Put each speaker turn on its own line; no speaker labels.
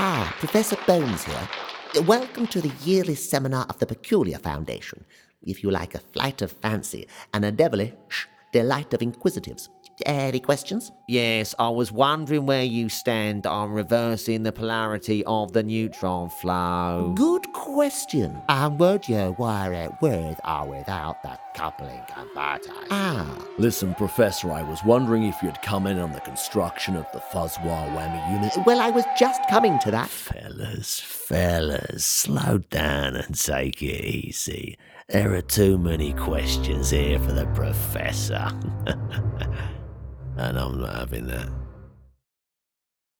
Professor Bones here. Welcome to the yearly seminar of the Peculiar Foundation. If you like a flight of fancy and a devilish delight of inquisitives. Any questions?
Yes, I was wondering where you stand on reversing the polarity of the neutron flow.
Good question. And would you worry with or without the coupling converter?
Listen, Professor, I was wondering if you'd come in on the construction of the Fuzz-Wah Whammy unit.
Well, I was just coming to that.
Fellas, slow down and take it easy. There are too many questions here for the Professor. And I'm not having that.